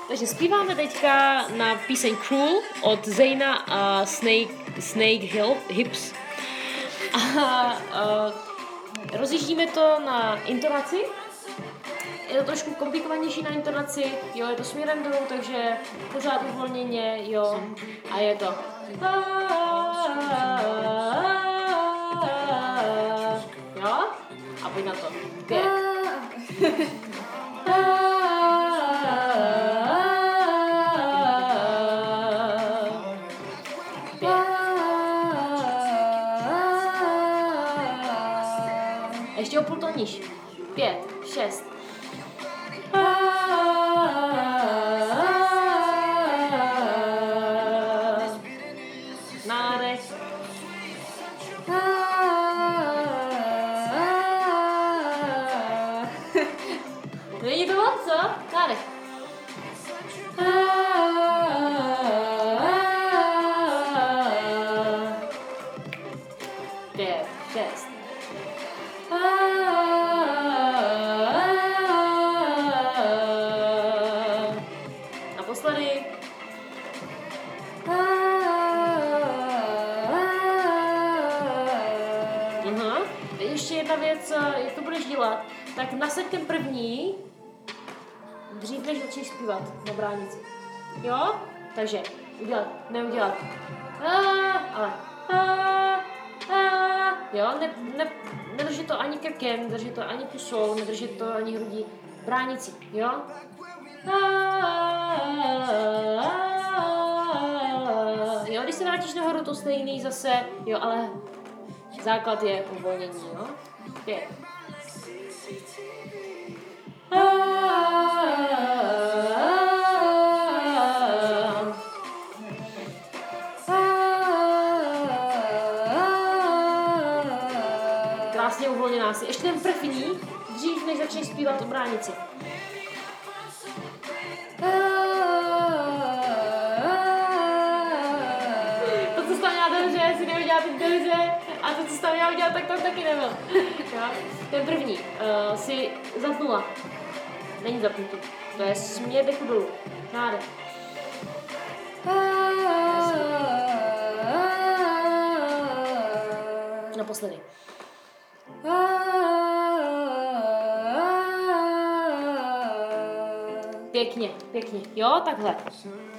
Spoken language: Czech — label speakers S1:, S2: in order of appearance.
S1: Takže zpíváme teďka na píseň Cruel od Zayna a Snake Hips. A rozjíždíme to na intonaci. Je to trošku komplikovanější na intonaci, jo, je to směrem dolů, takže pořád uvolněně, jo, a je to jo, a pojď na to, 5. Ještě o půl tón níž. 5, 6. Nádech. Není to moc, co? Nádech. 5, 6. Naposledy. Ještě jedna věc, jak to budeš dělat, tak nasaď ten první dřív, než začneš zpívat na bránici. Jo? Takže udělat, neudělat. Ale. Jo, nedrží to ani krkem, nedrží to ani pusou, nedrží to ani hrudí. Bránici, jo? Jo, když se vrátíš nahoru, to stejný zase, jo, ale základ je uvolnění, jo? 5. Krásně uvolněná si. Ještě ten první, dřív než začneš zpívat o bránici. To, co jsi tam měla dobře, si neudělala teď dobře, a to, co jsi tam měla udělat, tak tam taky nebyl. Ten první si zapnula. Není zapnutý. To je směr dechu dolů. Nádech. Naposledy. Pěkně, pěkně. Jo, takhle.